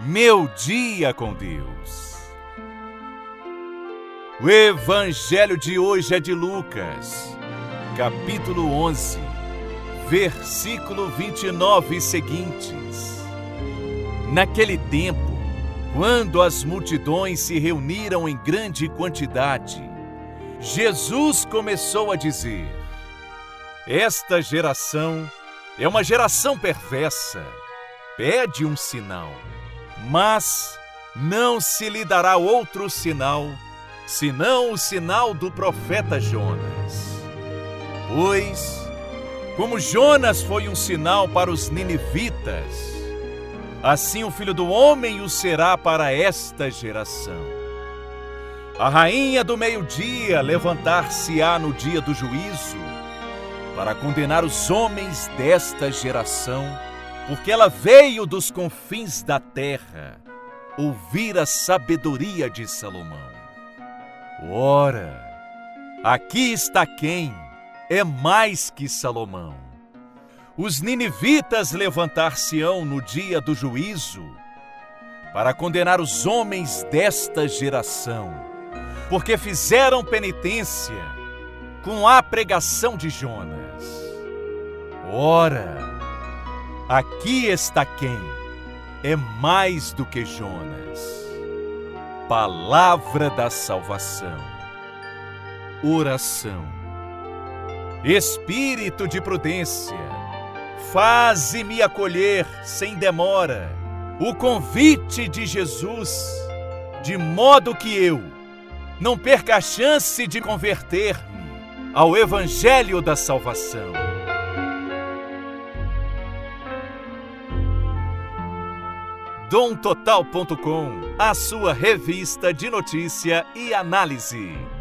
Meu dia com Deus. O evangelho de hoje é de Lucas, capítulo 11, versículo 29 e seguintes. Naquele tempo, quando as multidões se reuniram em grande quantidade, Jesus começou a dizer: esta geração é uma geração perversa, pede um sinal, mas não se lhe dará outro sinal, senão o sinal do profeta Jonas. Pois, como Jonas foi um sinal para os ninivitas, assim o Filho do Homem o será para esta geração. A rainha do meio-dia levantar-se-á no dia do juízo, para condenar os homens desta geração, porque ela veio dos confins da terra ouvir a sabedoria de Salomão. Ora, aqui está quem é mais que Salomão. Os ninivitas levantar-se-ão no dia do juízo, para condenar os homens desta geração, porque fizeram penitência com a pregação de Jonas. Ora, aqui está quem é mais do que Jonas. Palavra da salvação. Oração. Espírito de prudência, faze-me acolher sem demora o convite de Jesus, de modo que eu não perca a chance de converter-me ao Evangelho da salvação. DomTotal.com, a sua revista de notícia e análise.